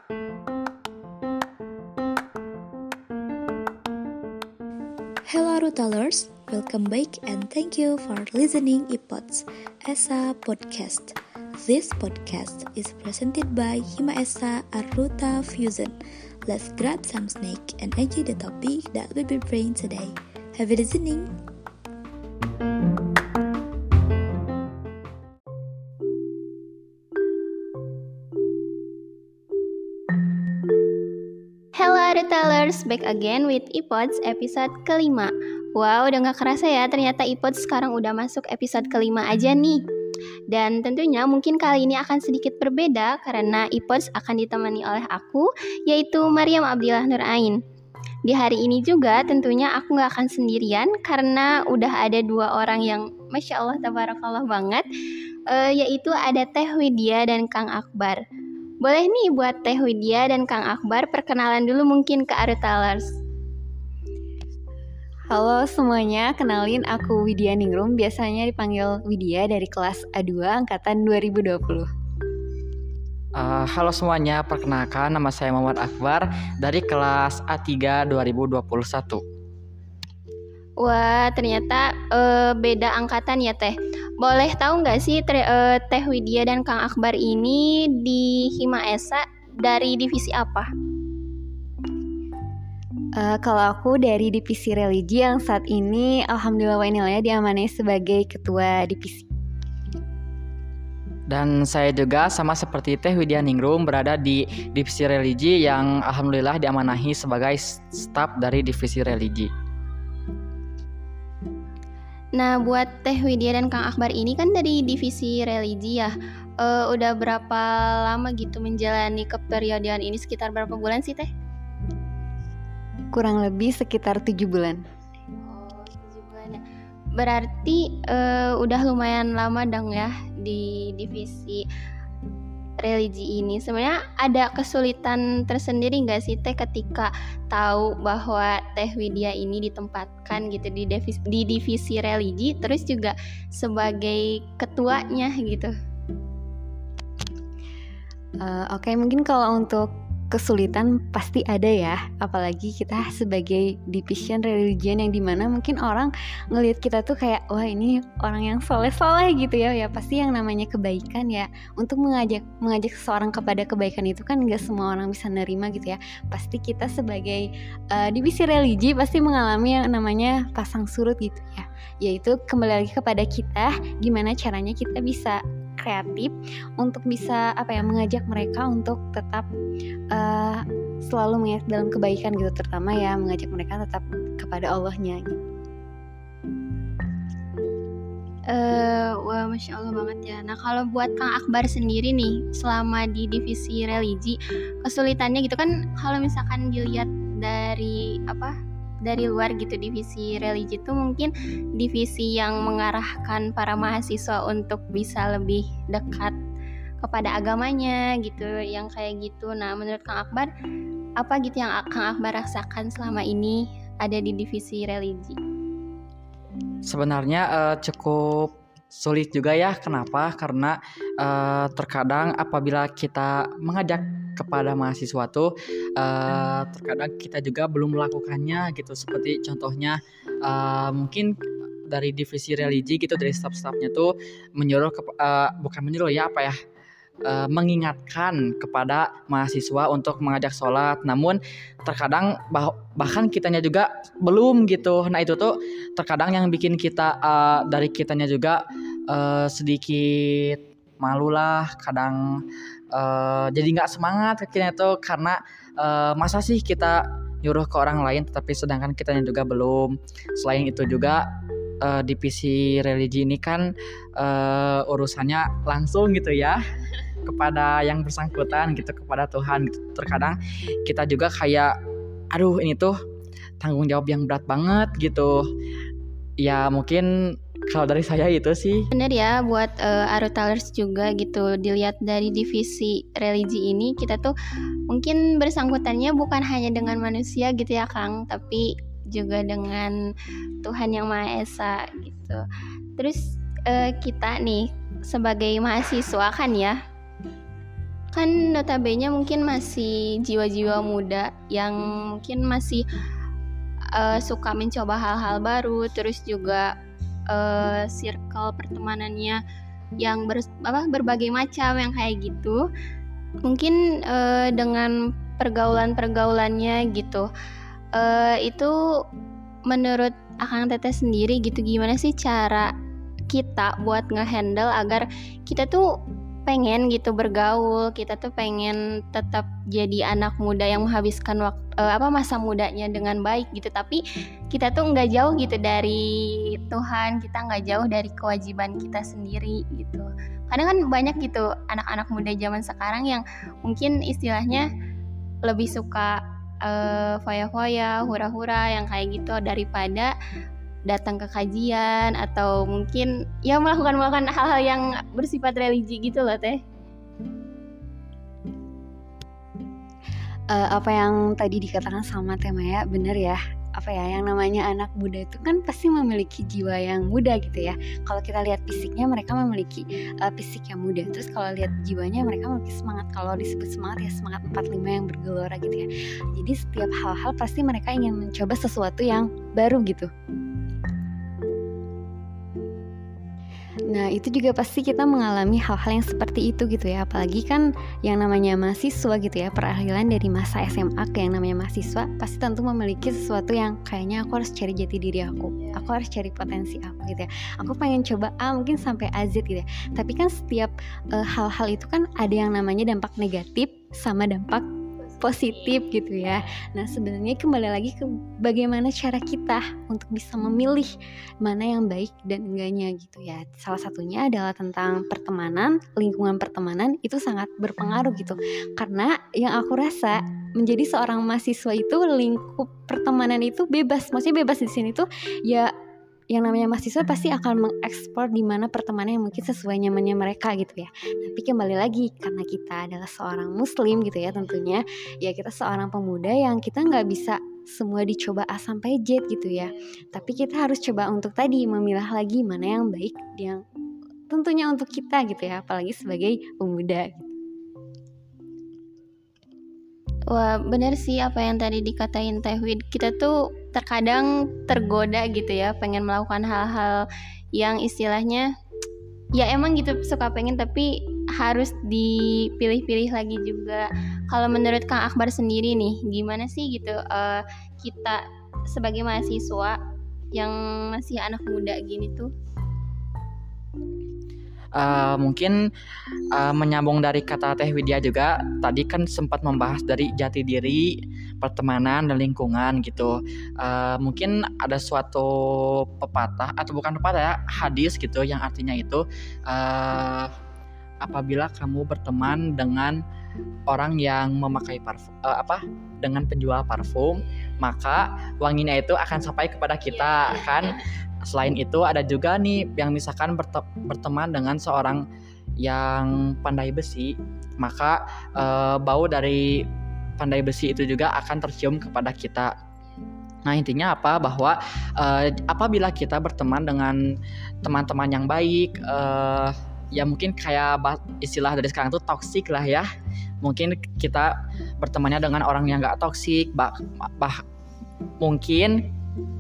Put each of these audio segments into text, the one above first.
Hello Arutalers, welcome back and thank you for listening iPods Esa Podcast. This podcast is presented by Hima Esa Aruta Fusion. Let's grab some snack and enjoy the topic that will be bring today. Have a listening. Hello Arutalers, back again with iPods episode kelima. Wow, udah gak kerasa ya, ternyata iPods sekarang udah masuk episode kelima aja nih. Dan tentunya mungkin kali ini akan sedikit berbeda karena iPods akan ditemani oleh aku, yaitu Maryam Abdillah Nurain. Di hari ini juga tentunya aku gak akan sendirian karena udah ada dua orang yang Masya Allah tabarakallah banget, yaitu ada Teh Widya dan Kang Akbar. Boleh nih buat Teh Widya dan Kang Akbar perkenalan dulu mungkin ke Arutalers. Halo semuanya, kenalin aku Widya Ningrum, biasanya dipanggil Widya dari kelas A2 angkatan 2020. Halo semuanya, perkenalkan nama saya Muhammad Akbar dari kelas A3 2021. Wah, ternyata beda angkatan ya Teh. Boleh tahu nggak sih Teh Widya dan Kang Akbar ini di Hima Esa dari divisi apa? Kalau aku dari divisi religi yang saat ini alhamdulillah wa inillah diamanai sebagai ketua divisi. Dan saya juga sama seperti Teh Widya Ningrum berada di divisi religi yang alhamdulillah diamanahi sebagai staf dari divisi religi. Nah, buat Teh Widya dan Kang Akbar ini kan dari divisi religi ya. Udah berapa lama gitu menjalani keperiodaan ini, sekitar berapa bulan sih Teh? Kurang lebih sekitar 7 bulan. Oh, 7 bulan ya. Berarti udah lumayan lama dong ya di divisi religi ini. Sebenarnya ada kesulitan tersendiri nggak sih Teh ketika tahu bahwa Teh Widya ini ditempatkan gitu di divisi religi, terus juga sebagai ketuanya gitu? Oke, mungkin kalau untuk kesulitan pasti ada ya, apalagi kita sebagai division religion yang dimana mungkin orang ngelihat kita tuh kayak wah ini orang yang soleh-soleh gitu ya pasti yang namanya kebaikan ya, untuk mengajak seseorang kepada kebaikan itu kan nggak semua orang bisa nerima gitu ya. Pasti kita sebagai divisi religi pasti mengalami yang namanya pasang surut gitu ya, yaitu kembali lagi kepada kita gimana caranya kita bisa kreatif untuk bisa mengajak mereka untuk tetap selalu mengingat dalam kebaikan gitu, terutama ya mengajak mereka tetap kepada Allahnya gitu. Wah, Masya Allah banget ya. Nah, kalau buat Kang Akbar sendiri nih, selama di divisi religi, kesulitannya gitu kan, kalau misalkan dilihat dari luar gitu, divisi religi itu mungkin divisi yang mengarahkan para mahasiswa untuk bisa lebih dekat kepada agamanya gitu, yang kayak gitu. Nah, menurut Kang Akbar, apa gitu yang Kang Akbar rasakan selama ini ada di divisi religi? Sebenarnya cukup sulit juga ya. Kenapa? Karena terkadang apabila kita mengajak kepada mahasiswa tuh terkadang kita juga belum melakukannya gitu. Seperti contohnya mungkin dari divisi religi gitu, dari staf-stafnya tuh menyuruh mengingatkan kepada mahasiswa untuk mengajak sholat, namun terkadang bahkan kitanya juga belum gitu. Nah itu tuh terkadang yang bikin kita dari kitanya juga sedikit malulah, kadang jadi nggak semangat akhirnya tuh, karena masa sih kita nyuruh ke orang lain tetapi sedangkan kitanya juga belum. Selain itu juga divisi religi ini kan urusannya langsung gitu ya kepada yang bersangkutan gitu, kepada Tuhan gitu. Terkadang kita juga kayak aduh ini tuh tanggung jawab yang berat banget gitu ya. Mungkin kalau dari saya itu sih. Bener ya, buat Arutalers juga gitu, dilihat dari divisi religi ini kita tuh mungkin bersangkutannya bukan hanya dengan manusia gitu ya Kang, tapi juga dengan Tuhan Yang Maha Esa gitu. Terus kita nih sebagai mahasiswa kan ya, kan notabene mungkin masih jiwa-jiwa muda yang mungkin masih suka mencoba hal-hal baru, terus juga circle pertemanannya yang berbagai macam yang kayak gitu. Mungkin dengan pergaulan-pergaulannya gitu, itu menurut Akang Teteh sendiri gitu, gimana sih cara kita buat ngehandle agar kita tuh pengen gitu bergaul, kita tuh pengen tetap jadi anak muda yang menghabiskan masa mudanya dengan baik gitu, tapi kita tuh nggak jauh gitu dari Tuhan, kita nggak jauh dari kewajiban kita sendiri gitu. Kadang kan banyak gitu anak-anak muda zaman sekarang yang mungkin istilahnya lebih suka foya-foya, hura-hura yang kayak gitu daripada datang ke kajian atau mungkin ya melakukan hal-hal yang bersifat religi gitu loh Teh. Apa yang tadi dikatakan sama Teh Maya bener ya. Apa ya, yang namanya anak muda itu kan pasti memiliki jiwa yang muda gitu ya. Kalau kita lihat fisiknya mereka memiliki fisik yang muda. Terus kalau lihat jiwanya mereka memiliki semangat. Kalau disebut semangat ya semangat 45 yang bergelora gitu ya. Jadi setiap hal-hal pasti mereka ingin mencoba sesuatu yang baru gitu. Nah itu juga pasti kita mengalami hal-hal yang seperti itu gitu ya. Apalagi kan yang namanya mahasiswa gitu ya, peralihan dari masa SMA ke yang namanya mahasiswa, pasti tentu memiliki sesuatu yang kayaknya aku harus cari jati diri aku harus cari potensi aku gitu ya. Aku pengen coba A mungkin sampai AZ gitu ya. Tapi kan setiap hal-hal itu kan ada yang namanya dampak negatif sama dampak positif gitu ya. Nah sebenarnya kembali lagi ke bagaimana cara kita untuk bisa memilih mana yang baik dan enggaknya gitu ya. Salah satunya adalah tentang pertemanan, lingkungan pertemanan itu sangat berpengaruh gitu. Karena yang aku rasa menjadi seorang mahasiswa itu lingkup pertemanan itu bebas. Maksudnya bebas di sini tuh ya yang namanya mahasiswa pasti akan mengekspor di mana pertemanan yang mungkin sesuai nyamannya mereka gitu ya. Tapi kembali lagi karena kita adalah seorang muslim gitu ya, tentunya ya kita seorang pemuda yang kita nggak bisa semua dicoba A sampai Z gitu ya. Tapi kita harus coba untuk tadi memilah lagi mana yang baik yang tentunya untuk kita gitu ya, apalagi sebagai pemuda gitu. Wah benar sih apa yang tadi dikatain Teh Wid. Kita tuh terkadang tergoda gitu ya, pengen melakukan hal-hal yang istilahnya ya emang gitu suka pengen, tapi harus dipilih-pilih lagi juga. Kalau menurut Kang Akbar sendiri nih, gimana sih gitu kita sebagai mahasiswa yang masih anak muda gini tuh? Mungkin menyambung dari kata Teh Widya juga, tadi kan sempat membahas dari jati diri, pertemanan dan lingkungan gitu. Mungkin ada suatu pepatah atau bukan pepatah ya, hadis gitu yang artinya itu apabila kamu berteman dengan orang yang memakai parfum dengan penjual parfum, maka wanginya itu akan sampai kepada kita kan. Selain itu ada juga nih yang misalkan berteman dengan seorang yang pandai besi, maka bau dari pandai besi itu juga akan tercium kepada kita. Nah intinya apa? Bahwa apabila kita berteman dengan teman-teman yang baik, ya mungkin kayak istilah dari sekarang tuh toksik lah ya. Mungkin kita bertemannya dengan orang yang gak toksik, mungkin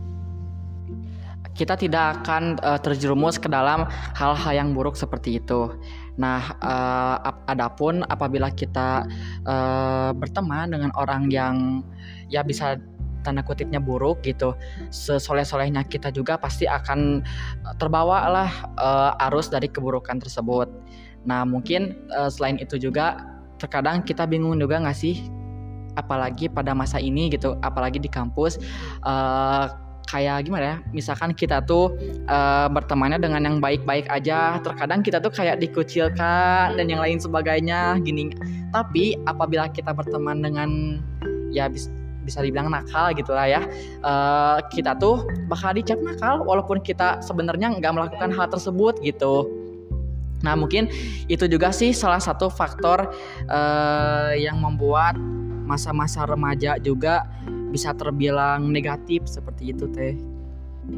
kita tidak akan terjerumus ke dalam hal-hal yang buruk seperti itu. Nah, adapun apabila kita berteman dengan orang yang ya bisa tanda kutipnya buruk gitu, sesoleh-solehnya kita juga pasti akan terbawa lah arus dari keburukan tersebut. Nah, mungkin selain itu juga terkadang kita bingung juga nggak sih, apalagi pada masa ini gitu, apalagi di kampus. Kayak gimana ya, misalkan kita tuh bertemannya dengan yang baik-baik aja, terkadang kita tuh kayak dikucilkan dan yang lain sebagainya gini. Tapi apabila kita berteman dengan ya bisa dibilang nakal gitu lah ya, kita tuh bakal dicap nakal walaupun kita sebenarnya nggak melakukan hal tersebut gitu. Nah mungkin itu juga sih salah satu faktor yang membuat masa-masa remaja juga bisa terbilang negatif seperti itu Teh.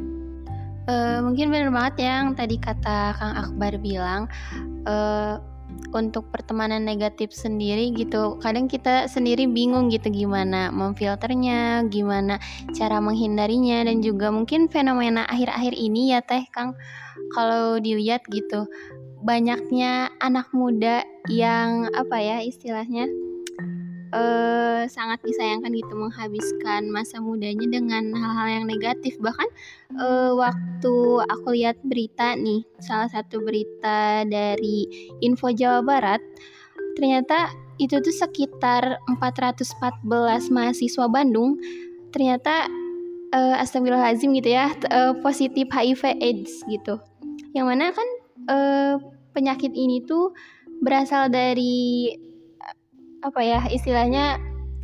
Mungkin benar banget yang tadi kata Kang Akbar bilang, untuk pertemanan negatif sendiri gitu. Kadang kita sendiri bingung gitu gimana memfilternya, gimana cara menghindarinya, dan juga mungkin fenomena akhir-akhir ini ya Teh Kang, kalau dilihat gitu banyaknya anak muda yang istilahnya sangat disayangkan gitu menghabiskan masa mudanya dengan hal-hal yang negatif. Bahkan waktu aku lihat berita nih, salah satu berita dari Info Jawa Barat, ternyata itu tuh sekitar 414 mahasiswa Bandung ternyata astagfirullahaladzim gitu ya, positif HIV AIDS gitu. Yang mana kan penyakit ini tuh berasal dari istilahnya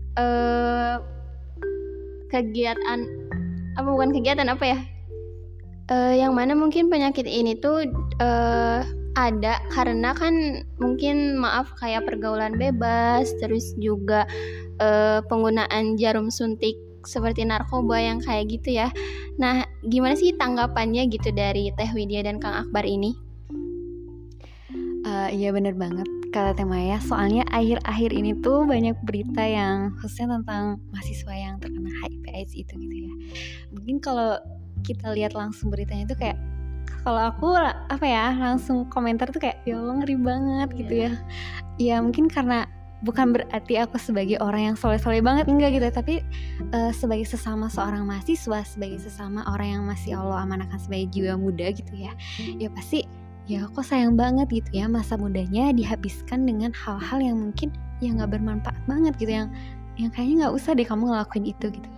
kegiatan yang mana mungkin penyakit ini tuh ada karena kan mungkin kayak pergaulan bebas, terus juga penggunaan jarum suntik seperti narkoba yang kayak gitu ya. Nah, gimana sih tanggapannya gitu dari Teh Widya dan Kang Akbar ini? Iya bener banget kata Teh Maya. Soalnya akhir-akhir ini tuh banyak berita yang khususnya tentang mahasiswa yang terkena HIV/AIDS itu gitu ya. Mungkin kalau kita lihat langsung beritanya tuh kayak, kalau aku langsung komentar tuh kayak ya Allah ngeri banget gitu ya. Ya mungkin karena bukan berarti aku sebagai orang yang soleh-soleh banget, enggak gitu, tapi sebagai sesama seorang mahasiswa, sebagai sesama orang yang masih Allah amanahkan sebagai jiwa muda gitu ya. Ya pasti ya kok sayang banget gitu ya masa mudanya dihabiskan dengan hal-hal yang mungkin yang gak bermanfaat banget gitu, yang kayaknya gak usah deh kamu ngelakuin itu gitu.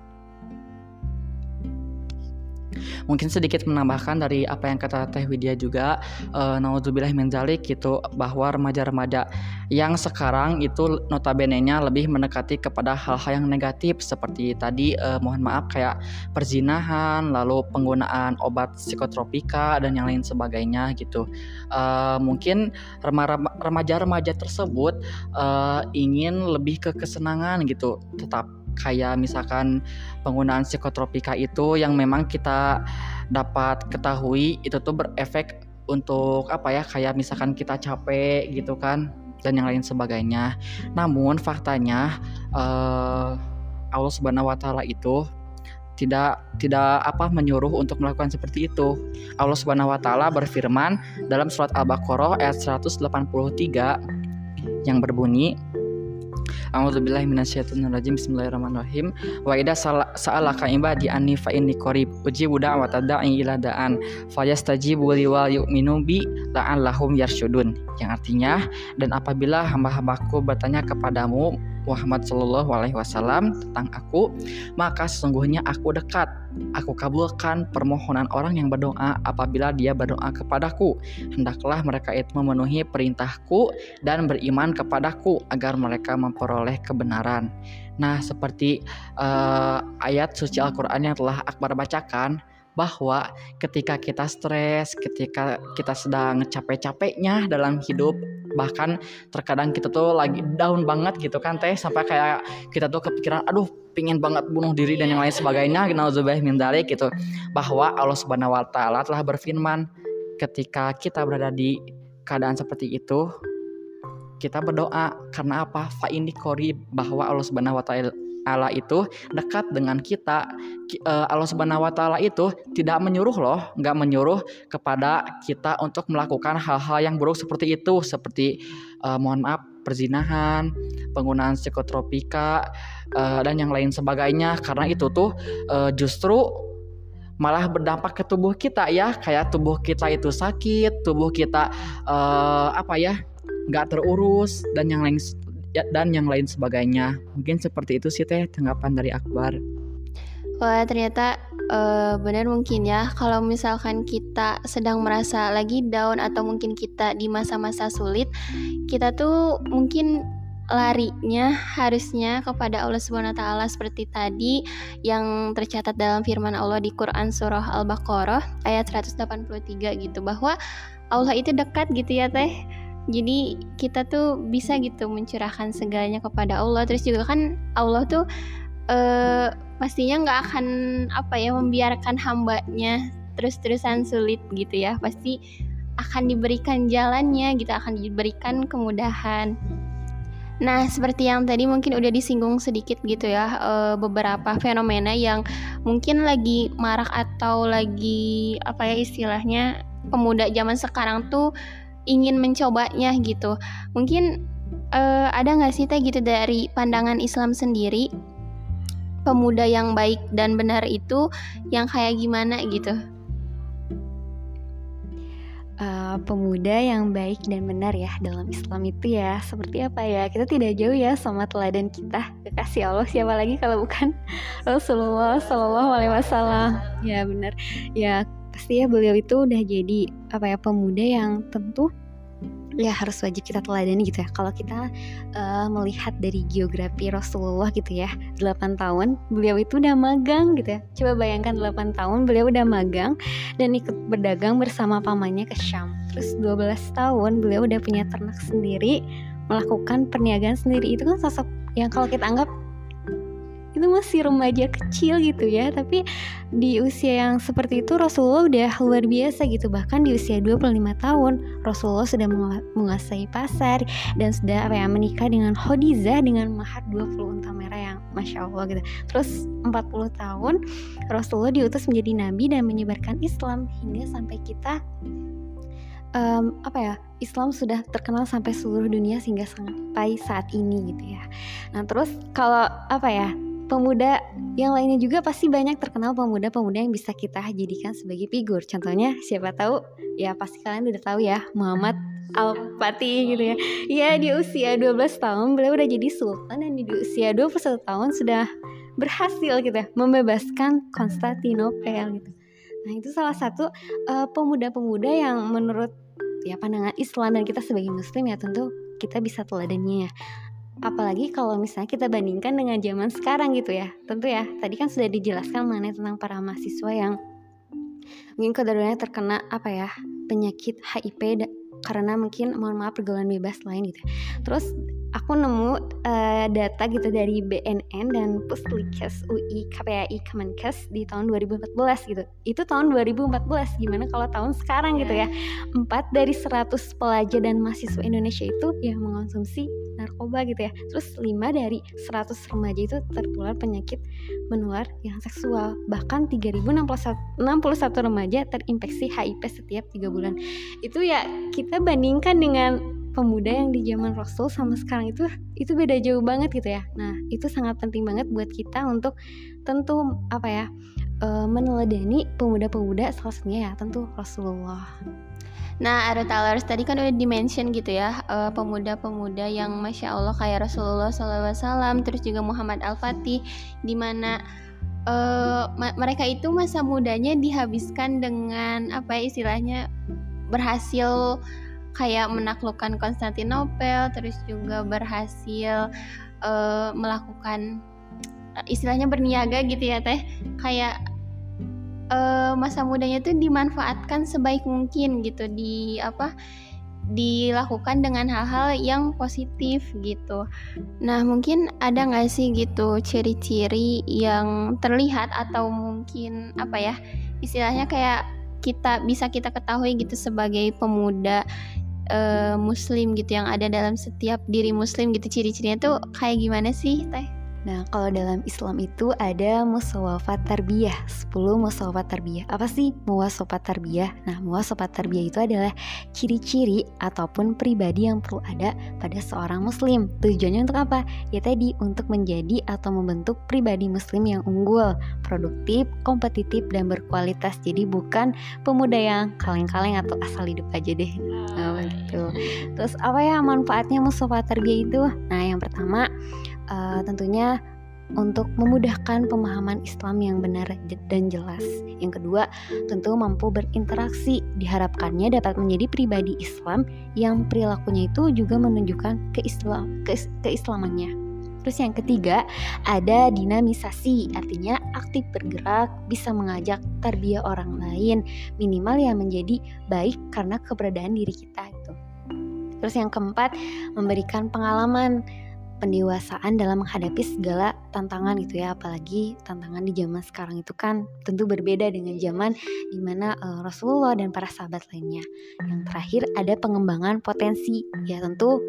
Mungkin sedikit menambahkan dari apa yang kata Teh Widya juga, naudzubillah min dzalik gitu, bahwa remaja-remaja yang sekarang itu notabene-nya lebih mendekati kepada hal-hal yang negatif seperti tadi mohon maaf kayak perzinahan, lalu penggunaan obat psikotropika dan yang lain sebagainya gitu. Mungkin remaja-remaja tersebut ingin lebih ke kesenangan gitu, tetap kayak misalkan penggunaan psikotropika itu yang memang kita dapat ketahui itu tuh berefek untuk kayak misalkan kita capek gitu kan dan yang lain sebagainya. Namun faktanya Allah Subhanahu wa taala itu tidak menyuruh untuk melakukan seperti itu. Allah Subhanahu wa taala berfirman dalam surat Al-Baqarah ayat 183 yang berbunyi, A'udzubillahi minasyaitonirrajim. Bismillahirrahmanirrahim. Wa idza sa'alaka ibadi anni fa inni qarib ujibu da'wata da'i ila da'an fayastajibu li wa yu'minu bi la'allahum yarsyudun. Yang artinya, dan apabila hamba-hambaku bertanya kepadamu Muhammad sallallahu alaihi wasallam tentang aku, maka sesungguhnya aku dekat. Aku kabulkan permohonan orang yang berdoa apabila dia berdoa kepadaku. Hendaklah mereka itu memenuhi perintahku dan beriman kepadaku agar mereka memperoleh kebenaran. Nah, seperti ayat suci Al-Quran yang telah Akbar bacakan, bahwa ketika kita stres, ketika kita sedang capek-capeknya dalam hidup, bahkan terkadang kita tuh lagi down banget gitu kan Teh, sampai kayak kita tuh kepikiran aduh pingin banget bunuh diri dan yang lain sebagainya, nauzubillah min dzalik gitu, bahwa Allah Subhanahu wa taala telah berfirman ketika kita berada di keadaan seperti itu kita berdoa karena apa? Fa inni qarib, bahwa Allah Subhanahu wa taala itu dekat dengan kita. Allah Subhanahu wa taala itu tidak menyuruh enggak menyuruh kepada kita untuk melakukan hal-hal yang buruk seperti itu, seperti mohon maaf perzinahan, penggunaan psikotropika dan yang lain sebagainya, karena itu tuh justru malah berdampak ke tubuh kita ya, kayak tubuh kita itu sakit, tubuh kita nggak terurus dan yang lain sebagainya. Mungkin seperti itu sih Teh tanggapan dari Akbar. Wah, ternyata benar mungkin ya, kalau misalkan kita sedang merasa lagi down atau mungkin kita di masa-masa sulit, kita tuh mungkin larinya harusnya kepada Allah Subhanahu wa taala seperti tadi yang tercatat dalam firman Allah di Quran surah Al-Baqarah ayat 183 gitu, bahwa Allah itu dekat gitu ya Teh. Jadi kita tuh bisa gitu mencurahkan segalanya kepada Allah. Terus juga kan Allah tuh pastinya gak akan membiarkan hambanya terus-terusan sulit gitu ya. Pasti akan diberikan jalannya gitu, akan diberikan kemudahan. Nah, seperti yang tadi mungkin udah disinggung sedikit gitu ya, beberapa fenomena yang mungkin lagi marak atau lagi apa ya istilahnya, pemuda zaman sekarang tuh ingin mencobanya gitu. Mungkin ada nggak sih Teh gitu dari pandangan Islam sendiri, pemuda yang baik dan benar itu yang kayak gimana gitu? Pemuda yang baik dan benar ya dalam Islam itu ya seperti apa ya, kita tidak jauh ya sama teladan kita kekasih Allah, siapa lagi kalau bukan Rasulullah Shallallahu Alaihi Wasallam. Ya benar ya, pasti ya beliau itu udah jadi apa ya, pemuda yang tentu ya harus wajib kita teladani gitu ya. Kalau kita melihat dari geografi Rasulullah gitu ya, 8 tahun beliau itu udah magang gitu ya. Coba bayangkan 8 tahun beliau udah magang dan ikut berdagang bersama pamannya ke Syam. Terus 12 tahun beliau udah punya ternak sendiri, melakukan perniagaan sendiri. Itu kan sosok yang kalau kita anggap itu masih remaja kecil gitu ya, tapi di usia yang seperti itu Rasulullah udah luar biasa gitu. Bahkan di usia 25 tahun Rasulullah sudah menguasai pasar dan sudah menikah dengan Khadijah dengan mahar 20 unta merah yang Masya Allah gitu. Terus 40 tahun Rasulullah diutus menjadi nabi dan menyebarkan Islam hingga sampai kita Islam sudah terkenal sampai seluruh dunia sehingga sampai saat ini gitu ya. Nah terus kalau pemuda yang lainnya juga pasti banyak terkenal pemuda-pemuda yang bisa kita jadikan sebagai figur. Contohnya siapa tahu ya, pasti kalian udah tahu ya, Muhammad Al-Fatih gitu ya. Ya di usia 12 tahun beliau udah jadi sultan dan di usia 21 tahun sudah berhasil gitu ya membebaskan Konstantinopel gitu. Nah itu salah satu pemuda-pemuda yang menurut ya pandangan Islam dan kita sebagai muslim ya tentu kita bisa teladaninya ya. Apalagi kalau misalnya kita bandingkan dengan zaman sekarang gitu ya. Tentu ya, tadi kan sudah dijelaskan mengenai tentang para mahasiswa yang mungkin kedaruratnya terkena penyakit HIV karena mungkin mohon maaf pergaulan bebas lain gitu. Terus aku nemu data gitu dari BNN dan Puslikes UI KPAI Kemenkes di tahun 2014 gitu. Itu tahun 2014, gimana kalau tahun sekarang gitu ya. 4 dari 100 pelajar dan mahasiswa Indonesia itu yang mengonsumsi narkoba gitu ya. Terus 5 dari 100 remaja itu tertular penyakit menular yang seksual. Bahkan 3.061 remaja terinfeksi HIV setiap 3 bulan. Itu ya kita bandingkan dengan pemuda yang di zaman Rasul sama sekarang itu beda jauh banget gitu ya. Nah itu sangat penting banget buat kita untuk tentu meneladani pemuda-pemuda, salah satunya ya tentu Rasulullah. Nah, Arutalers tadi kan udah di-mention gitu ya, pemuda-pemuda yang Masya Allah kayak Rasulullah SAW, terus juga Muhammad Al-Fatih, dimana mereka itu masa mudanya dihabiskan dengan istilahnya berhasil kayak menaklukkan Konstantinopel, terus juga berhasil melakukan istilahnya berniaga gitu ya Teh, kayak masa mudanya tuh dimanfaatkan sebaik mungkin gitu, dilakukan dengan hal-hal yang positif gitu. Nah mungkin ada nggak sih gitu ciri-ciri yang terlihat atau mungkin istilahnya kayak bisa kita ketahui gitu sebagai pemuda muslim gitu yang ada dalam setiap diri muslim gitu, ciri-cirinya tuh kayak gimana sih Teh? Nah, kalau dalam Islam itu ada musawafat tarbiyah, 10 musawafat tarbiyah. Apa sih musawafat tarbiyah? Nah, musawafat tarbiyah itu adalah ciri-ciri ataupun pribadi yang perlu ada pada seorang muslim. Tujuannya untuk apa? Ya tadi, untuk menjadi atau membentuk pribadi muslim yang unggul, produktif, kompetitif, dan berkualitas. Jadi bukan pemuda yang kaleng-kaleng atau asal hidup aja deh. Nah, betul. Terus apa ya manfaatnya musawafat tarbiyah itu? Nah, yang pertama tentunya untuk memudahkan pemahaman Islam yang benar dan jelas. Yang kedua, tentu mampu berinteraksi. Diharapkannya dapat menjadi pribadi Islam yang perilakunya itu juga menunjukkan keislamannya. Terus yang ketiga, ada dinamisasi, artinya aktif bergerak, bisa mengajak tarbiyah orang lain, minimal yang menjadi baik karena keberadaan diri kita itu. Terus yang keempat, memberikan pengalaman. pendewasaan dalam menghadapi segala tantangan gitu ya, apalagi tantangan di zaman sekarang itu kan tentu berbeda dengan zaman dimana Rasulullah dan para sahabat lainnya. Yang terakhir ada pengembangan potensi ya, tentu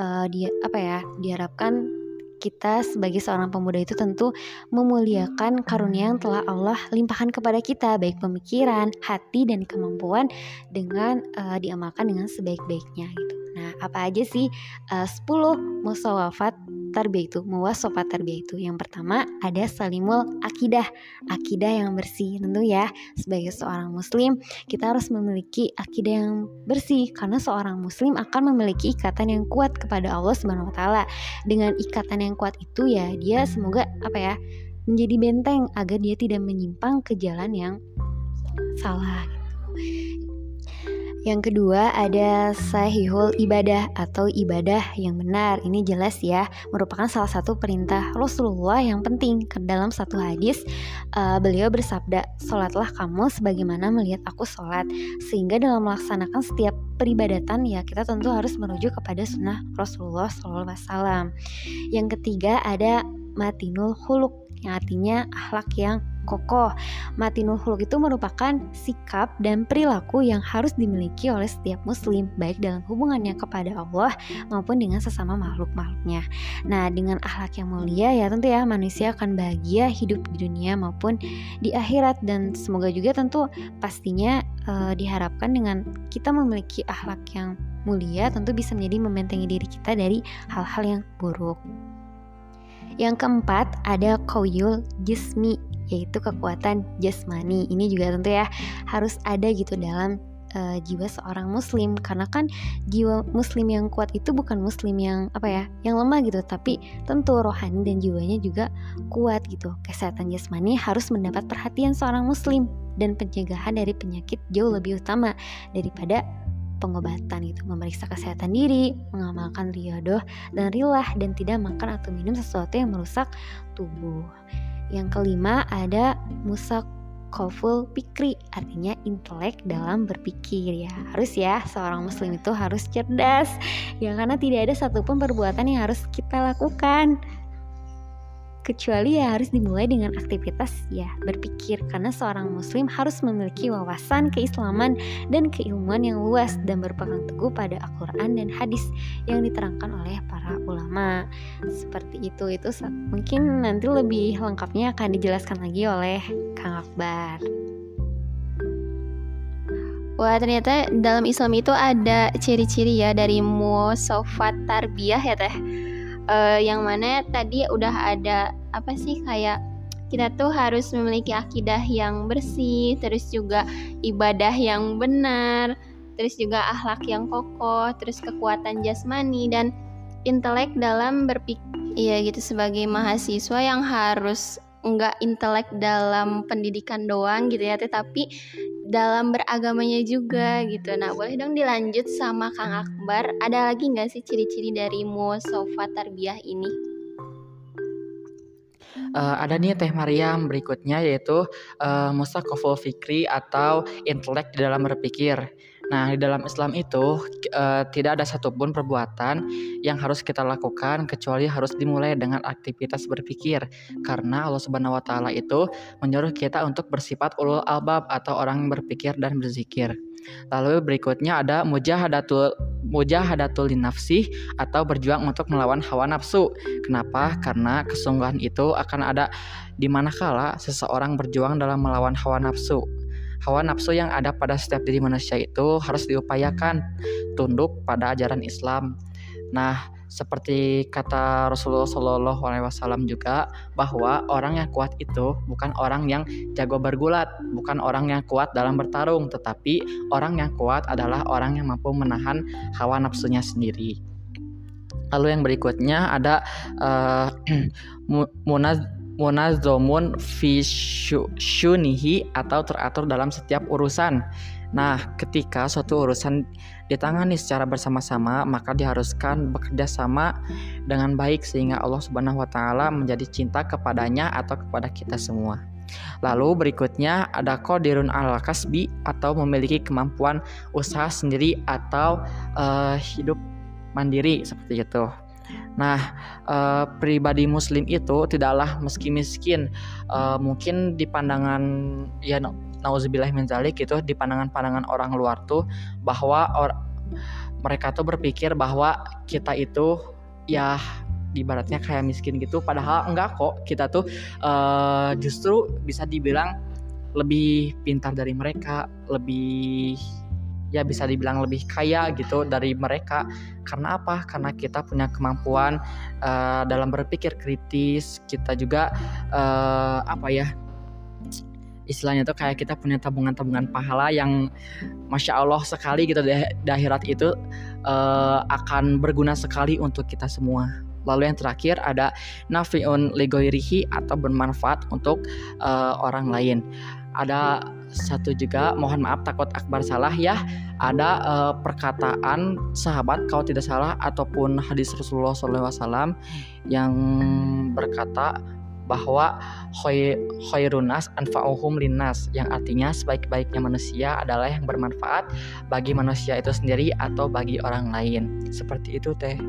diharapkan kita sebagai seorang pemuda itu tentu memuliakan karunia yang telah Allah limpahkan kepada kita, baik pemikiran, hati, dan kemampuan dengan diamalkan dengan sebaik-baiknya gitu. Nah, apa aja sih 10 musawafat tarbiyah itu? Yang pertama ada salimul akidah yang bersih. Tentu ya, sebagai seorang muslim kita harus memiliki akidah yang bersih, karena seorang muslim akan memiliki ikatan yang kuat kepada Allah Subhanahu wa taala. Dengan ikatan yang kuat itu ya, dia semoga menjadi benteng agar dia tidak menyimpang ke jalan yang salah gitu. Yang kedua ada sahihul ibadah atau ibadah yang benar. Ini jelas ya, merupakan salah satu perintah Rasulullah yang penting. Dalam satu hadis beliau bersabda, "Sholatlah kamu sebagaimana melihat aku sholat." Sehingga dalam melaksanakan setiap peribadatan ya, kita tentu harus merujuk kepada sunnah Rasulullah SAW. Yang ketiga ada matinul khuluq, yang artinya akhlak yang kokoh. Matinul khuluq itu merupakan sikap dan perilaku yang harus dimiliki oleh setiap muslim, baik dalam hubungannya kepada Allah maupun dengan sesama makhluk-makhluknya. Nah, dengan akhlak yang mulia ya tentu ya manusia akan bahagia hidup di dunia maupun di akhirat. Dan semoga juga tentu pastinya diharapkan dengan kita memiliki akhlak yang mulia tentu bisa menjadi membentengi diri kita dari hal-hal yang buruk. Yang keempat ada qauyul jismi, yaitu kekuatan jasmani. Ini juga tentu ya harus ada gitu dalam jiwa seorang muslim, karena kan jiwa muslim yang kuat itu bukan muslim yang yang lemah gitu, tapi tentu rohani dan jiwanya juga kuat gitu. Kesehatan jasmani harus mendapat perhatian seorang muslim, dan pencegahan dari penyakit jauh lebih utama daripada pengobatan gitu. Memeriksa kesehatan diri, mengamalkan riyadhah dan rilah, dan tidak makan atau minum sesuatu yang merusak tubuh. Yang kelima ada musaqaful fikri, artinya intelek dalam berpikir ya. Harus ya, seorang muslim itu harus cerdas ya, karena tidak ada satupun perbuatan yang harus kita lakukan kecuali ya harus dimulai dengan aktivitas ya berpikir, karena seorang muslim harus memiliki wawasan keislaman dan keilmuan yang luas dan berpegang teguh pada Al-Quran dan hadis yang diterangkan oleh para ulama. Seperti itu mungkin nanti lebih lengkapnya akan dijelaskan lagi oleh Kang Akbar. Wah, ternyata dalam Islam itu ada ciri-ciri ya dari musawafat tarbiyah ya teh. Yang mana tadi udah ada kayak kita tuh harus memiliki akidah yang bersih, terus juga ibadah yang benar, terus juga akhlak yang kokoh, terus kekuatan jasmani dan intelek dalam berpikir. Iya gitu, sebagai mahasiswa yang harus enggak intelek dalam pendidikan doang gitu ya, tetapi dalam beragamanya juga gitu. Nah, boleh dong dilanjut sama Kang Akbar. Ada lagi nggak sih ciri-ciri dari musawafat tarbiyah ini? Ada nih Teh Mariam, berikutnya yaitu musaqaful fikri atau intelek di dalam berpikir. Nah, di dalam Islam itu tidak ada satupun perbuatan yang harus kita lakukan kecuali harus dimulai dengan aktivitas berpikir, karena Allah Subhanahu wa taala itu menyuruh kita untuk bersifat ulul albab atau orang yang berpikir dan berzikir. Lalu berikutnya ada mujahadatul nafsi atau berjuang untuk melawan hawa nafsu. Kenapa? Karena kesungguhan itu akan ada di manakala seseorang berjuang dalam melawan hawa nafsu. Hawa nafsu yang ada pada setiap diri manusia itu harus diupayakan tunduk pada ajaran Islam. Nah, seperti kata Rasulullah SAW juga, bahwa orang yang kuat itu bukan orang yang jago bergulat, bukan orang yang kuat dalam bertarung, tetapi orang yang kuat adalah orang yang mampu menahan hawa nafsunya sendiri. Lalu yang berikutnya ada munazomun fi syunihi atau teratur dalam setiap urusan. Nah, ketika suatu urusan ditangani secara bersama-sama, maka diharuskan bekerja sama dengan baik sehingga Allah Subhanahu wa taala menjadi cinta kepadanya atau kepada kita semua. Lalu berikutnya ada qadirun al kasbi atau memiliki kemampuan usaha sendiri atau hidup mandiri seperti itu. Nah, pribadi muslim itu tidaklah meski miskin. Mungkin di pandangan ya nauzubillah min dzalik gitu, di pandangan orang luar tuh bahwa mereka tuh berpikir bahwa kita itu ya ibaratnya kayak miskin gitu, padahal enggak kok. Kita tuh justru bisa dibilang lebih pintar dari mereka, lebih ya bisa dibilang lebih kaya gitu dari mereka. Karena apa? Karena kita punya kemampuan dalam berpikir kritis. Kita juga istilahnya tuh kayak kita punya tabungan-tabungan pahala yang Masya Allah sekali gitu di akhirat itu akan berguna sekali untuk kita semua. Lalu yang terakhir ada nafi'un ligoirihi atau bermanfaat untuk orang lain. Ada satu juga, mohon maaf takut akbar salah ya, ada perkataan sahabat kalau tidak salah ataupun hadis Rasulullah SAW yang berkata bahwa khairunas anfa'uhum linnas, yang artinya sebaik-baiknya manusia adalah yang bermanfaat bagi manusia itu sendiri atau bagi orang lain. Seperti itu teh.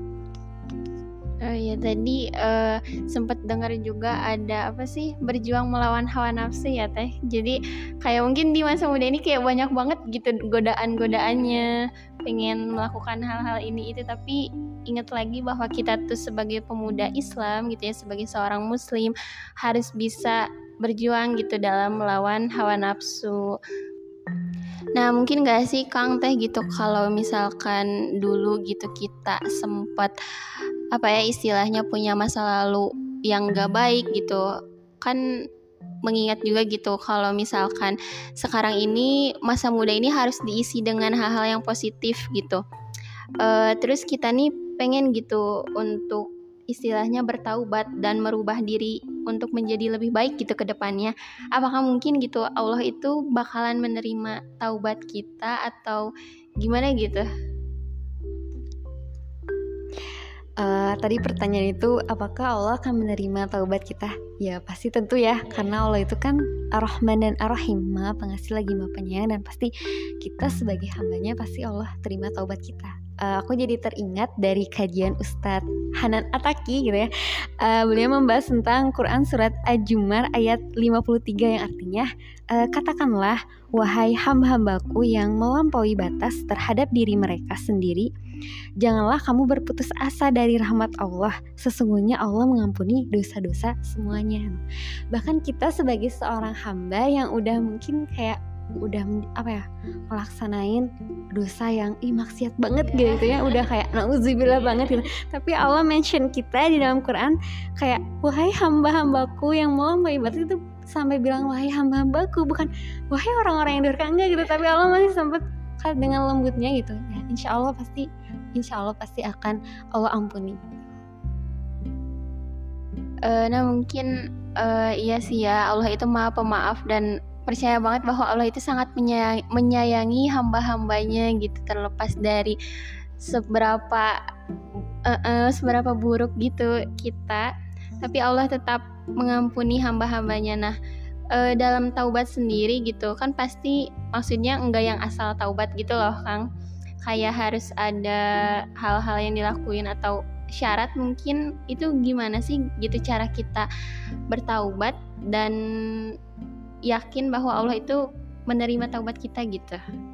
Ya tadi sempat dengar juga ada apa sih, berjuang melawan hawa nafsu ya teh. Jadi kayak mungkin di masa muda ini kayak banyak banget gitu godaan-godaannya, pengen melakukan hal-hal ini itu, tapi ingat lagi bahwa kita tuh sebagai pemuda Islam gitu ya, sebagai seorang muslim harus bisa berjuang gitu dalam melawan hawa nafsu. Nah mungkin gak sih Kang teh gitu, kalau misalkan dulu gitu kita sempat istilahnya punya masa lalu yang gak baik gitu, kan mengingat juga gitu kalau misalkan sekarang ini masa muda ini harus diisi dengan hal-hal yang positif gitu. Terus kita nih pengen gitu untuk istilahnya bertaubat dan merubah diri untuk menjadi lebih baik gitu ke depannya. Apakah mungkin gitu Allah itu bakalan menerima taubat kita atau gimana gitu? Tadi pertanyaan itu, apakah Allah akan menerima taubat kita? Ya pasti tentu ya, karena Allah itu kan Ar-Rahman dan Ar-Rahim, Maha Pengasih lagi Maha Penyayang, dan pasti kita sebagai hambanya pasti Allah terima taubat kita. Aku jadi teringat dari kajian Ustadz Hanan Ataki gitu ya. Beliau membahas tentang Quran surat Al-Jumar ayat 53 yang artinya katakanlah wahai hamba-hambaku yang melampaui batas terhadap diri mereka sendiri, janganlah kamu berputus asa dari rahmat Allah. Sesungguhnya Allah mengampuni dosa-dosa semuanya. Bahkan kita sebagai seorang hamba yang udah mungkin kayak udah melaksanain dosa yang maksiat banget gitu ya, udah kayak nauzubillah banget gitu, tapi Allah mention kita di dalam Quran kayak wahai hamba-hambaku yang melampaui batas, itu sampai bilang wahai hamba-hambaku, bukan wahai orang-orang yang durhaka, enggak gitu, tapi Allah masih sempat dengan lembutnya gitu ya. Insya Allah pasti akan Allah ampuni. Nah mungkin iya sih ya, Allah itu Maha Pemaaf, dan percaya banget bahwa Allah itu sangat menyayangi hamba-hambanya gitu, terlepas dari seberapa buruk gitu kita, tapi Allah tetap mengampuni hamba-hambanya. Nah dalam taubat sendiri gitu kan pasti maksudnya enggak yang asal taubat gitu loh Kang, kayak harus ada hal-hal yang dilakuin atau syarat mungkin. Itu gimana sih gitu cara kita bertaubat dan yakin bahwa Allah itu menerima taubat kita gitu?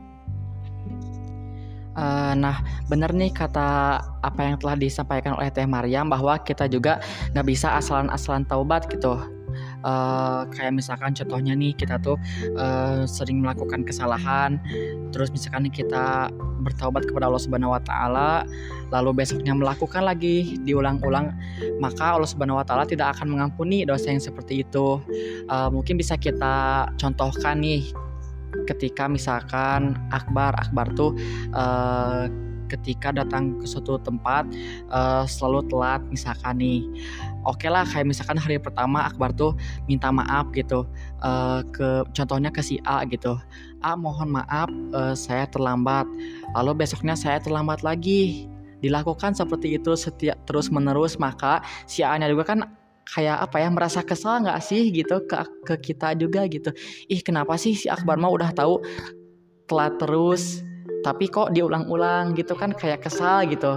Nah benar nih kata apa yang telah disampaikan oleh Teh Maryam, bahwa kita juga gak bisa asalan-asalan taubat gitu. Kayak misalkan contohnya nih, kita tuh sering melakukan kesalahan, terus misalkan kita bertaubat kepada Allah Subhanahu wa Ta'ala, lalu besoknya melakukan lagi diulang-ulang, maka Allah Subhanahu wa Ta'ala tidak akan mengampuni dosa yang seperti itu. Mungkin bisa kita contohkan nih, ketika misalkan Akbar tuh ketika datang ke suatu tempat selalu telat misalkan nih. Oke lah, kayak misalkan hari pertama Akbar tuh minta maaf gitu, contohnya ke si A gitu, A mohon maaf saya terlambat, lalu besoknya saya terlambat lagi. Dilakukan seperti itu setiap terus menerus, maka si A nya juga kan kayak merasa kesal nggak sih gitu ke kita juga gitu. Kenapa sih si Akbar mah udah tahu telat terus tapi kok diulang-ulang gitu kan, kayak kesal gitu.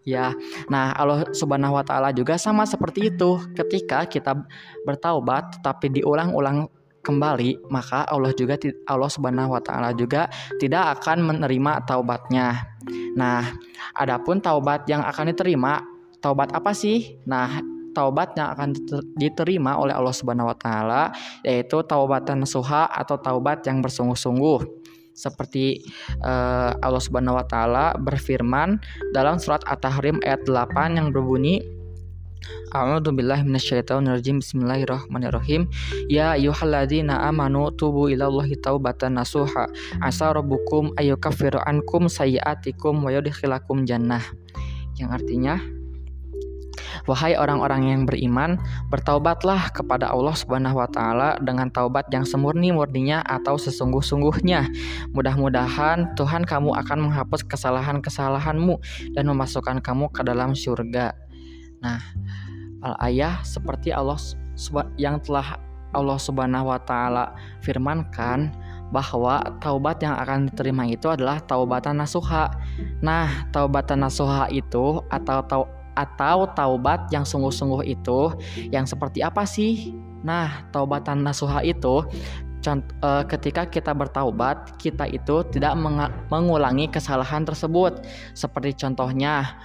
Ya, nah Allah Subhanahu wa Ta'ala juga sama seperti itu. Ketika kita bertaubat tapi diulang-ulang kembali, maka Allah Subhanahu wa Ta'ala juga tidak akan menerima taubatnya. Nah, adapun taubat yang akan diterima, taubat apa sih? Nah, taubat yang akan diterima oleh Allah Subhanahu wa Ta'ala yaitu taubatan nasuha atau taubat yang bersungguh-sungguh. Seperti Allah Subhanahu wa Ta'ala berfirman dalam surat At-Tahrim ayat 8 yang berbunyi, A'udzubillahi minasyaitonirrajim, Bismillahirrahmanirrahim. Ya ayyuhalladzina amanu tubu ilallahi taubatan nasuha asa rabbukum ayyukaffiru ankum sayyi'atikum wa yudkhilakum jannah. Yang artinya, wahai orang-orang yang beriman, bertaubatlah kepada Allah Subhanahu wa Ta'ala dengan taubat yang semurni-murninya atau sesungguh-sungguhnya. Mudah-mudahan Tuhan kamu akan menghapus kesalahan-kesalahanmu dan memasukkan kamu ke dalam surga. Nah, al-ayah seperti yang telah Allah Subhanahu wa Ta'ala firmankan bahwa taubat yang akan diterima itu adalah taubatan nasuha. Nah, taubatan nasuha itu atau taubat yang sungguh-sungguh itu yang seperti apa sih? Nah, taubatan nasuha itu ketika kita bertaubat, kita itu tidak mengulangi kesalahan tersebut. Seperti contohnya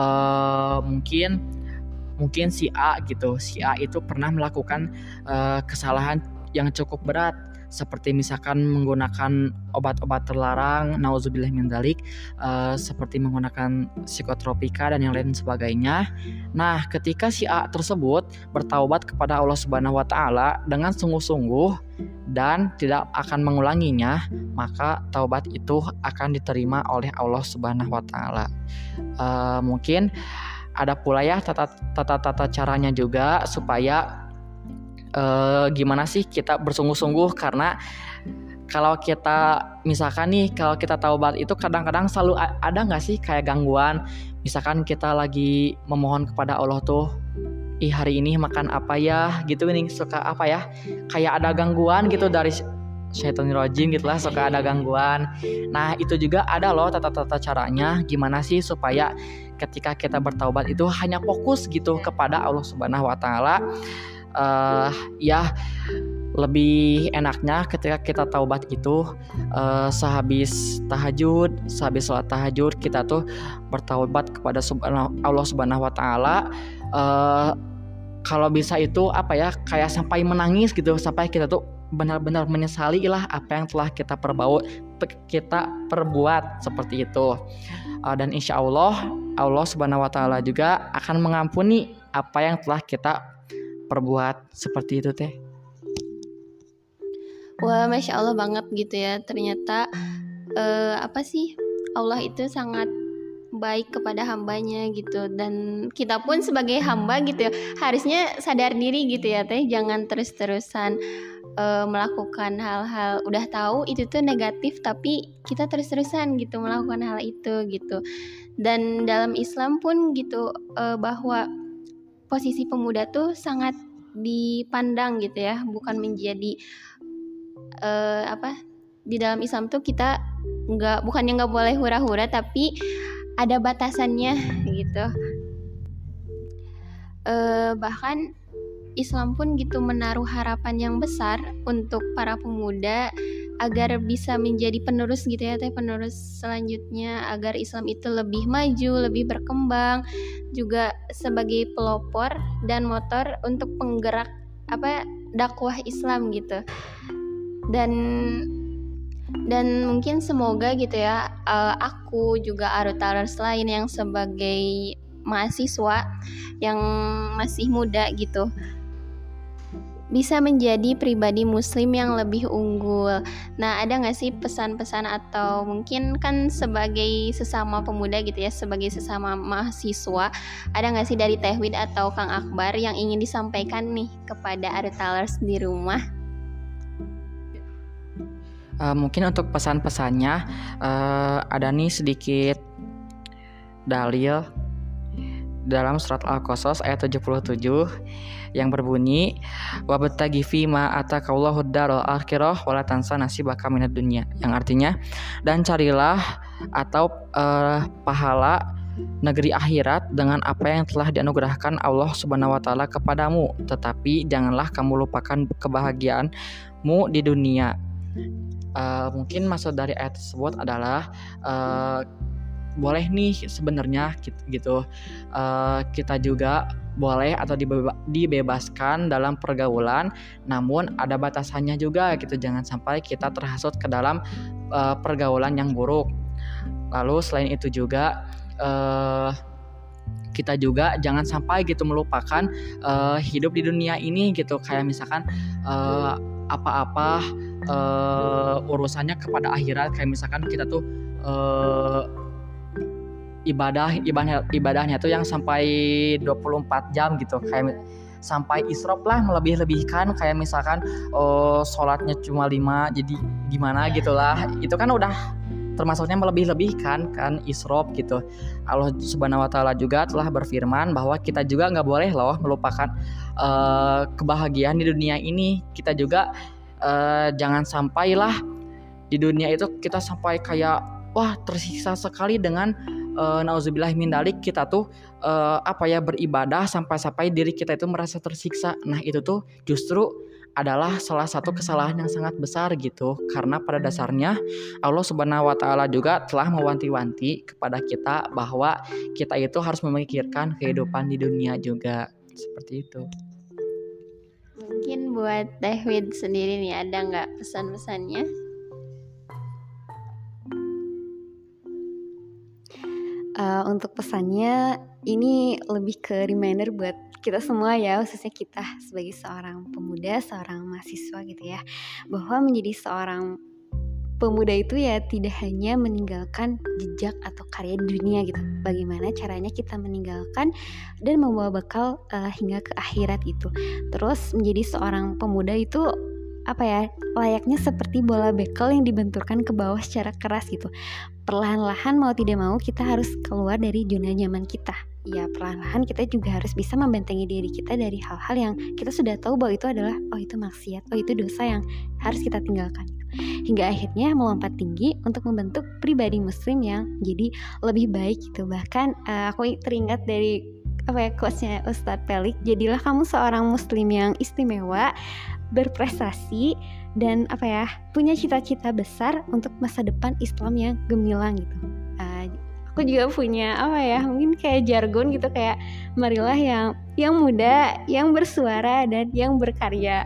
mungkin si A gitu. Si A itu pernah melakukan kesalahan yang cukup berat, seperti misalkan menggunakan obat-obat terlarang, nauzubillah min dzalik, seperti menggunakan psikotropika dan yang lain sebagainya. Nah, ketika si A tersebut bertaubat kepada Allah Subhanahu wa Ta'ala dengan sungguh-sungguh dan tidak akan mengulanginya, maka taubat itu akan diterima oleh Allah Subhanahu wa Ta'ala. Mungkin ada pula ya tata caranya juga supaya gimana sih kita bersungguh-sungguh, karena kalau kita misalkan nih, kalau kita taubat itu kadang-kadang selalu ada nggak sih kayak gangguan. Misalkan kita lagi memohon kepada Allah tuh, hari ini makan apa ya gitu, nih suka apa ya, kayak ada gangguan gitu dari syaitonir rajim gitu lah, suka ada gangguan. Nah, itu juga ada loh tata caranya gimana sih supaya ketika kita bertaubat itu hanya fokus gitu kepada Allah Subhanahu wa Ta'ala. Ya lebih enaknya ketika kita taubat itu sehabis sholat tahajud kita tuh bertaubat kepada Allah Subhanahu wa Ta'ala. Kalau bisa itu apa ya, kayak sampai menangis gitu, sampai kita tuh benar-benar menyesali lah apa yang telah kita perbuat seperti itu. Dan insya Allah Subhanahu wa Ta'ala juga akan mengampuni apa yang telah kita perbuat, seperti itu teh. Wah, Masya Allah banget gitu ya. Ternyata Allah itu sangat baik kepada hambanya gitu. Dan kita pun sebagai hamba gitu ya, harusnya sadar diri gitu ya teh. Jangan terus-terusan melakukan hal-hal udah tahu itu tuh negatif, tapi kita terus-terusan gitu melakukan hal itu gitu. Dan dalam Islam pun gitu bahwa posisi pemuda tuh sangat dipandang gitu ya, bukan menjadi di dalam Islam tuh kita bukannya nggak boleh hura-hura, tapi ada batasannya gitu. Bahkan Islam pun gitu menaruh harapan yang besar untuk para pemuda agar bisa menjadi penerus gitu ya teh, penerus selanjutnya, agar Islam itu lebih maju, lebih berkembang, juga sebagai pelopor dan motor untuk penggerak dakwah Islam gitu. Dan mungkin semoga gitu ya, aku juga Arutalers lain yang sebagai mahasiswa yang masih muda gitu bisa menjadi pribadi muslim yang lebih unggul. Nah, ada gak sih pesan-pesan, atau mungkin kan sebagai sesama pemuda gitu ya, sebagai sesama mahasiswa, ada gak sih dari Teh Wid atau Kang Akbar yang ingin disampaikan nih kepada Arutalers di rumah? Mungkin untuk pesan-pesannya ada nih sedikit dalil dalam surat Al-Qasas ayat 77 yang berbunyi, wabtaghi fima ataqallahu daral akhirah wala tansa nasibaka minad dunya, yang artinya dan carilah atau pahala negeri akhirat dengan apa yang telah dianugerahkan Allah Subhanahu wa taala kepadamu, tetapi janganlah kamu lupakan kebahagiaanmu di dunia. Mungkin maksud dari ayat tersebut adalah boleh nih sebenarnya gitu, kita juga boleh atau dibebaskan dalam pergaulan, namun ada batasannya juga gitu, jangan sampai kita terhasut ke dalam pergaulan yang buruk. Lalu selain itu juga kita juga jangan sampai gitu melupakan hidup di dunia ini gitu, kayak misalkan apa-apa urusannya kepada akhirat, kayak misalkan kita tuh ibadahnya tuh yang sampai 24 jam gitu, kayak sampai israf lah, melebih-lebihkan, kayak misalkan sholatnya cuma 5 jadi gimana gitulah, itu kan udah termasuknya melebih-lebihkan kan israf gitu. Allah Subhanahu wa taala juga telah berfirman bahwa kita juga nggak boleh loh melupakan kebahagiaan di dunia ini. Kita juga jangan sampailah di dunia itu kita sampai kayak wah tersiksa sekali dengan nauzubillah min dzalik, kita tuh beribadah sampai diri kita itu merasa tersiksa. Nah itu tuh justru adalah salah satu kesalahan yang sangat besar gitu, karena pada dasarnya Allah Subhanahu wa taala juga telah mewanti-wanti kepada kita bahwa kita itu harus memikirkan kehidupan di dunia juga, seperti itu. Mungkin buat Tehwid sendiri nih, ada nggak pesan-pesannya? Untuk pesannya ini lebih ke reminder buat kita semua ya, khususnya kita sebagai seorang pemuda, seorang mahasiswa gitu ya, bahwa menjadi seorang pemuda itu ya tidak hanya meninggalkan jejak atau karya di dunia gitu. Bagaimana caranya kita meninggalkan dan membawa bekal hingga ke akhirat itu. Terus menjadi seorang pemuda itu layaknya seperti bola bekel yang dibenturkan ke bawah secara keras gitu. Perlahan-lahan mau tidak mau kita harus keluar dari zona nyaman kita. Ya perlahan-lahan kita juga harus bisa membentengi diri kita dari hal-hal yang kita sudah tahu bahwa itu adalah itu maksiat, itu dosa yang harus kita tinggalkan. Hingga akhirnya melompat tinggi untuk membentuk pribadi muslim yang jadi lebih baik gitu. Bahkan aku teringat dari quotes-nya Ustadz Pelik, jadilah kamu seorang muslim yang istimewa, berprestasi, dan punya cita-cita besar untuk masa depan Islam yang gemilang gitu. Aku juga punya mungkin kayak jargon gitu, kayak marilah yang muda, yang bersuara, dan yang berkarya.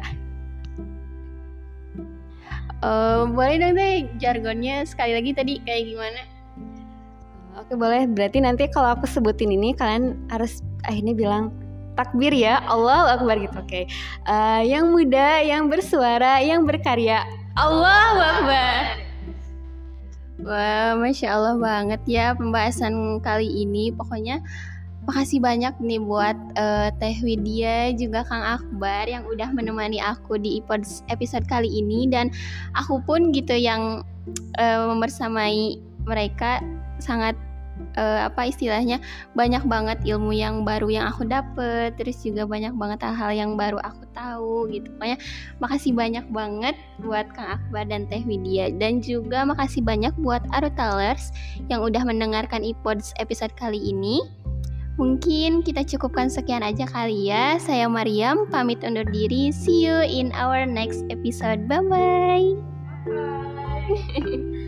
Boleh dong Teh jargonnya sekali lagi tadi kayak gimana? Oke boleh, berarti nanti kalau aku sebutin ini kalian harus akhirnya bilang takbir ya, Allahu Akbar gitu. Oke. Yang muda, yang bersuara, yang berkarya, Allahu Akbar. Wah, Masya Allah banget ya pembahasan kali ini. Pokoknya makasih banyak nih buat Teh Widya juga Kang Akbar yang udah menemani aku di episode kali ini. Dan aku pun gitu yang membersamai mereka sangat istilahnya banyak banget ilmu yang baru yang aku dapet, terus juga banyak banget hal-hal yang baru aku tahu gitu. Pokoknya makasih banyak banget buat Kang Akbar dan Teh Widya, dan juga makasih banyak buat Arutalers yang udah mendengarkan iPods episode kali ini. Mungkin kita cukupkan sekian aja kali ya. Saya Mariam pamit undur diri. See you in our next episode. Bye bye.